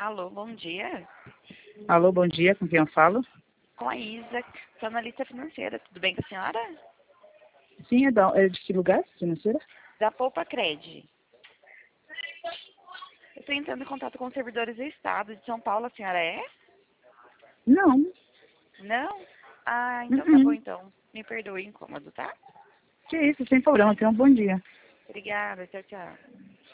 Alô, bom dia. Alô, bom dia, com quem eu falo? Com a Isa, sou analista financeira. Tudo bem com a senhora? Sim, é de que lugar, financeira? Da Poupa Cred. Eu estou entrando em contato com os servidores do Estado de São Paulo. A senhora é? Não. Não? Ah, então tá bom, Uh-uh. então. Me perdoe o incômodo, tá? Que isso, sem problema, tenha um bom dia. Obrigada, tchau, tchau.